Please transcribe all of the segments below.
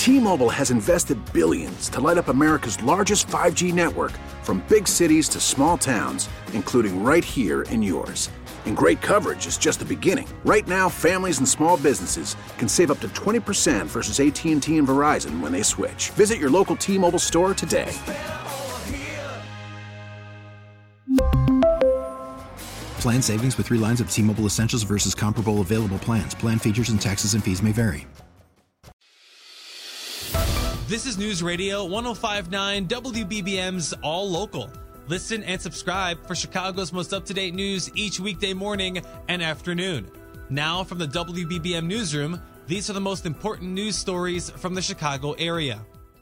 T-Mobile has invested billions to light up America's largest 5G network, from big cities to small towns, including right here in yours. And great coverage is just the beginning. Right now, families and small businesses can save up to 20% versus AT&T and Verizon when they switch. Visit your local T-Mobile store today. Plan savings with 3 lines of T-Mobile Essentials versus comparable available plans. Plan features and taxes and fees may vary. This is News Radio 105.9 WBBM's All Local. Listen and subscribe for Chicago's most up-to-date news each weekday morning and afternoon. Now from the WBBM Newsroom, these are the most important news stories from the Chicago area.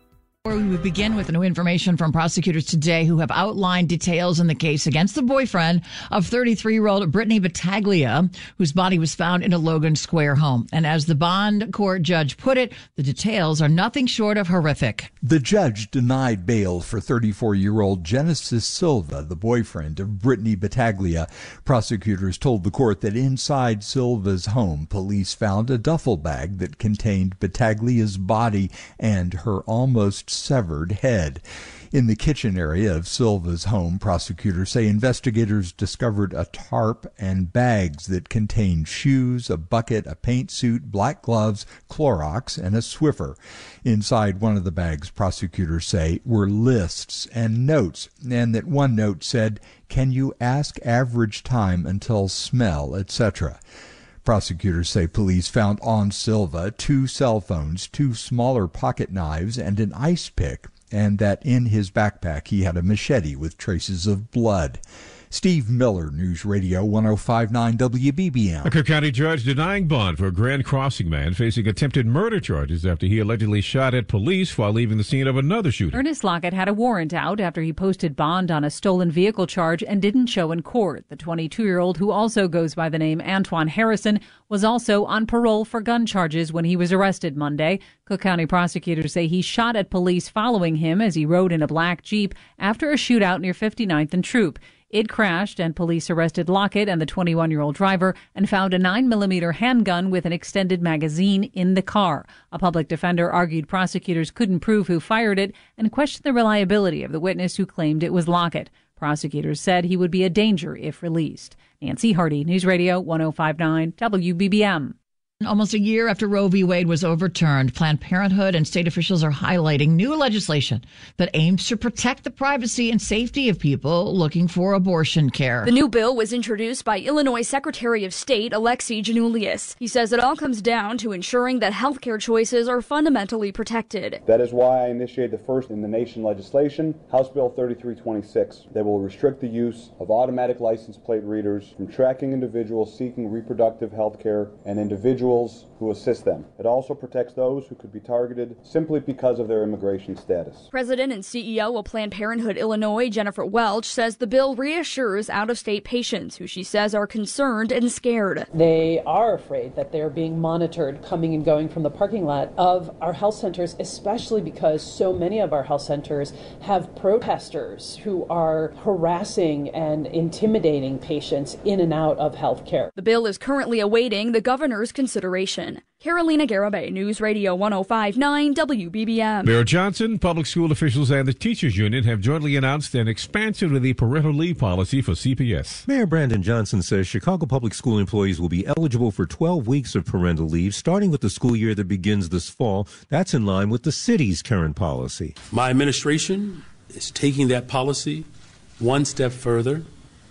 We begin with new information from prosecutors today who have outlined details in the case against the boyfriend of 33-year-old Brittany Battaglia, whose body was found in a Logan Square home. And as the bond court judge put it, the details are nothing short of horrific. The judge denied bail for 34-year-old Genesis Silva, the boyfriend of Brittany Battaglia. Prosecutors told the court that inside Silva's home, police found a duffel bag that contained Battaglia's body and her almost severed head. In the kitchen area of Silva's home, prosecutors say investigators discovered a tarp and bags that contained shoes, a bucket, a paint suit, black gloves, Clorox, and a Swiffer. Inside one of the bags, prosecutors say, were lists and notes, and that one note said, "Can you ask average time until smell, etc." Prosecutors say police found on Silva 2 cell phones, 2 smaller pocket knives, and an ice pick, and that in his backpack he had a machete with traces of blood. Steve Miller, News Radio 105.9 WBBM. A Cook County judge denying bond for a Grand Crossing man facing attempted murder charges after he allegedly shot at police while leaving the scene of another shooting. Ernest Lockett had a warrant out after he posted bond on a stolen vehicle charge and didn't show in court. The 22-year-old, who also goes by the name Antoine Harrison, was also on parole for gun charges when he was arrested Monday. Cook County prosecutors say he shot at police following him as he rode in a black Jeep after a shootout near 59th and Troop. It crashed, and police arrested Lockett and the 21-year-old driver and found a 9mm handgun with an extended magazine in the car. A public defender argued prosecutors couldn't prove who fired it and questioned the reliability of the witness who claimed it was Lockett. Prosecutors said he would be a danger if released. Nancy Hardy, News Radio 105.9 WBBM. Almost a year after Roe v. Wade was overturned, Planned Parenthood and state officials are highlighting new legislation that aims to protect the privacy and safety of people looking for abortion care. The new bill was introduced by Illinois Secretary of State Alexi Giannoulias. He says it all comes down to ensuring that healthcare choices are fundamentally protected. That is why I initiated the first in the nation legislation, House Bill 3326, that will restrict the use of automatic license plate readers from tracking individuals seeking reproductive health care and individuals who assist them. It also protects those who could be targeted simply because of their immigration status. President and CEO of Planned Parenthood Illinois, Jennifer Welch, says the bill reassures out-of-state patients who she says are concerned and scared. They are afraid that they're being monitored coming and going from the parking lot of our health centers, especially because so many of our health centers have protesters who are harassing and intimidating patients in and out of health care. The bill is currently awaiting the governor's consideration. Carolina Garibay, News Radio 105.9 WBBM. Mayor Johnson, public school officials, and the teachers union have jointly announced an expansion of the parental leave policy for CPS. Mayor Brandon Johnson says Chicago public school employees will be eligible for 12 weeks of parental leave starting with the school year that begins this fall. That's in line with the city's current policy. My administration is taking that policy one step further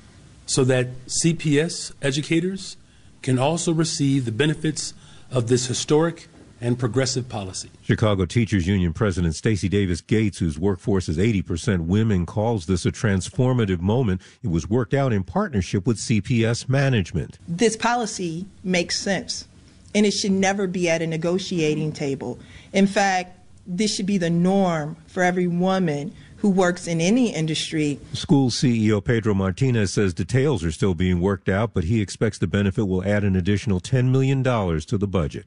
so that CPS educators can also receive the benefits of this historic and progressive policy. Chicago Teachers Union President Stacey Davis Gates, whose workforce is 80% women, calls this a transformative moment. It was worked out in partnership with CPS management. This policy makes sense, and it should never be at a negotiating table. In fact, this should be the norm for every woman who works in any industry. School CEO Pedro Martinez says details are still being worked out, but he expects the benefit will add an additional $10 million to the budget.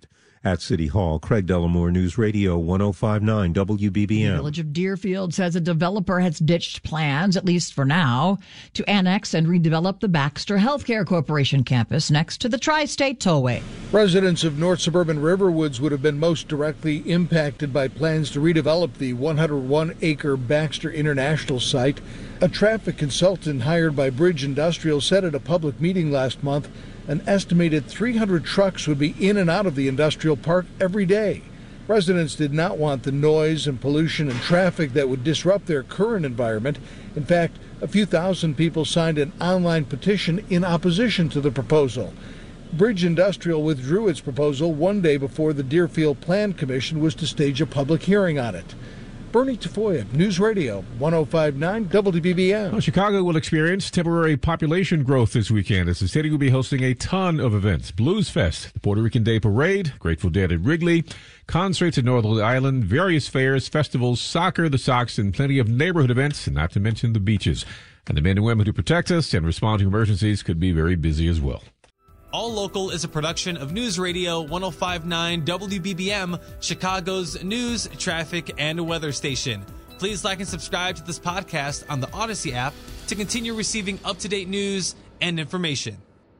At City Hall, Craig Dellamore, News Radio 105.9 WBBM. The Village of Deerfield says a developer has ditched plans, at least for now, to annex and redevelop the Baxter Healthcare Corporation campus next to the Tri-State Tollway. Residents of North Suburban Riverwoods would have been most directly impacted by plans to redevelop the 101-acre Baxter International site. A traffic consultant hired by Bridge Industrial said at a public meeting last month an estimated 300 trucks would be in and out of the industrial park every day. Residents did not want the noise and pollution and traffic that would disrupt their current environment. In fact, a few thousand people signed an online petition in opposition to the proposal. Bridge Industrial withdrew its proposal one day before the Deerfield Plan Commission was to stage a public hearing on it. Bernie Tafoya, News Radio 105.9 WBBM. Well, Chicago will experience temporary population growth this weekend as the city will be hosting a ton of events. Blues Fest, the Puerto Rican Day Parade, Grateful Dead at Wrigley, concerts at Northern Island, various fairs, festivals, soccer, the Sox, and plenty of neighborhood events, and not to mention the beaches. And the men and women who protect us and respond to emergencies could be very busy as well. All Local is a production of News Radio 105.9 WBBM, Chicago's news, traffic, and weather station. Please like and subscribe to this podcast on the Odyssey app to continue receiving up-to-date news and information.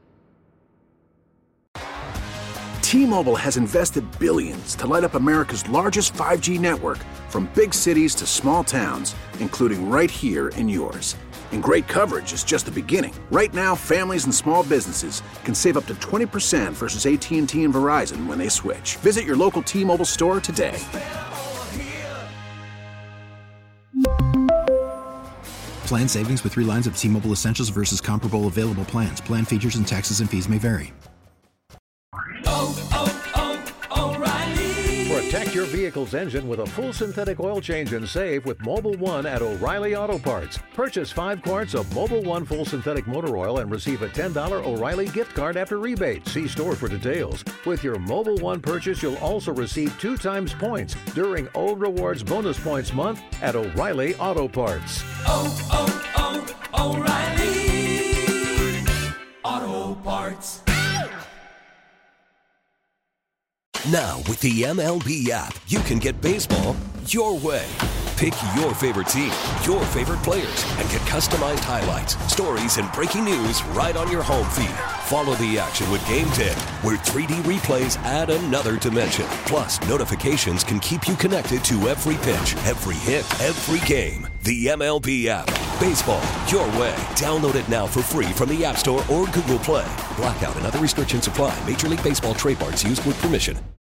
T-Mobile has invested billions to light up America's largest 5G network, from big cities to small towns, including right here in yours. And great coverage is just the beginning. Right now, families and small businesses can save up to 20% versus AT&T and Verizon when they switch. Visit your local T-Mobile store today. Plan savings with 3 lines of T-Mobile Essentials versus comparable available plans. Plan features and taxes and fees may vary. Protect your vehicle's engine with a full synthetic oil change and save with Mobil 1 at O'Reilly Auto Parts. Purchase 5 quarts of Mobil 1 full synthetic motor oil and receive a $10 O'Reilly gift card after rebate. See store for details. With your Mobil 1 purchase, you'll also receive 2 times points during O Rewards Bonus Points Month at O'Reilly Auto Parts. O'Reilly Auto Parts. Now, with the MLB app, you can get baseball your way. Pick your favorite team, your favorite players, and get customized highlights, stories, and breaking news right on your home feed. Follow the action with Game Day, where 3D replays add another dimension. Plus, notifications can keep you connected to every pitch, every hit, every game. The MLB app. Baseball your way. Download it now for free from the App Store or Google Play. Blackout and other restrictions apply. Major League Baseball trademarks used with permission.